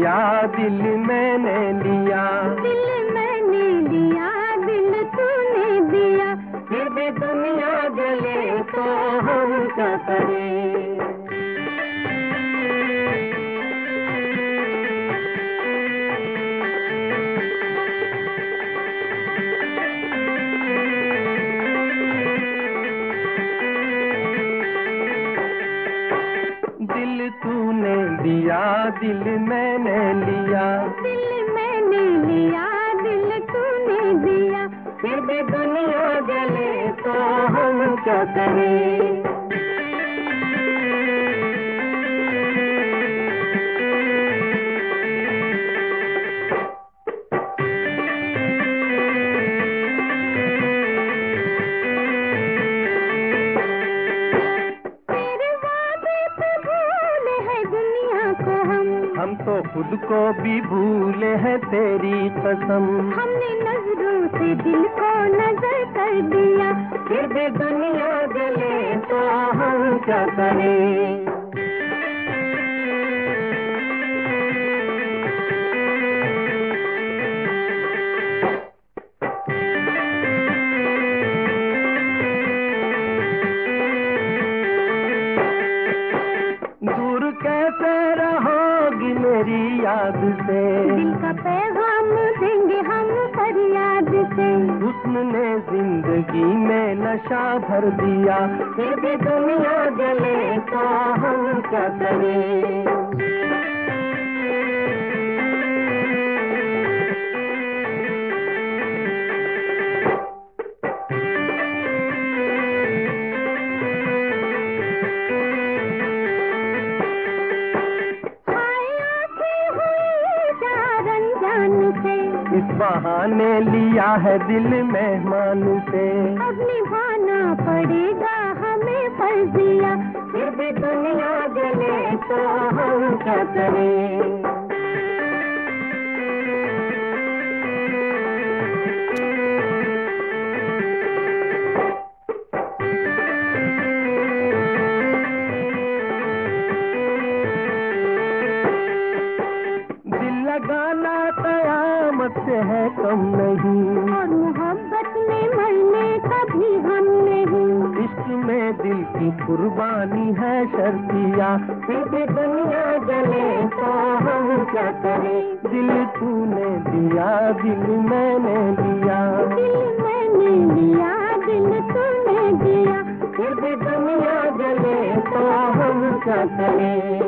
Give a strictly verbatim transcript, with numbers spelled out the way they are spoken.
दिया, दिल मैंने लिया। दिल मैंने लिया, दिल तूने दिया। फिर भी दुनिया जले तो हम क्या करें। दिल तूने दिया, दिल मैंने लिया। दिल मैंने लिया, दिल तूने दिया। फिर भी दुनिया जले तो हम क्या करें। हम तो खुद को भी भूले हैं तेरी कसम। हमने नजरों से दिल को नजर कर दिया। फिर भी दुनिया जले तो हम क्या करें। दूर कैसे रहोगी मेरी याद से। दिल का पैगाम देंगे हम फरियाद से। हुस्न ने जिंदगी में नशा भर दिया। फिर भी दुनिया जले तो हम क्या करें। इस बहाने लिया है दिल मेहमान से। अब निभाना पड़ेगा हमें फर्जिया। फिर भी दुनिया जले तो हम क्या करें। लगाना कयामत से है कम नहीं। और मोहब्बत में मरने कभी हम नहीं। इश्क में दिल की कुर्बानी है शर्तिया। फिर भी दुनिया जले तो हम क्या करें। दिल तूने दिया, दिल मैंने लिया। दिल मैंने लिया, दिल तूने दिया। फिर भी दुनिया जले तो हम क्या करें।